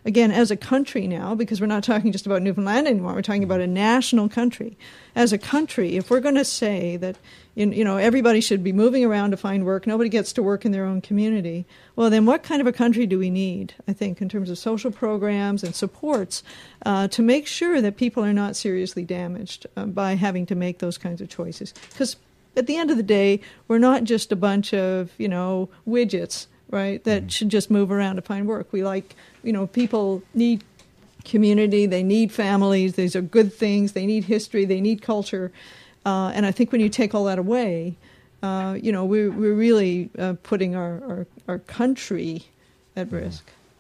again, as a country now, because we're not talking just about Newfoundland anymore, we're talking about a national country. As a country, if we're going to say that, everybody should be moving around to find work, nobody gets to work in their own community, well, then what kind of a country do we need, I think, in terms of social programs and supports to make sure that people are not seriously damaged by having to make those kinds of choices? Because at the end of the day, we're not just a bunch of, widgets, right, that should just move around to find work. We people need community, they need families, these are good things, they need history, they need culture. And I think when you take all that away, we're really putting our country at risk.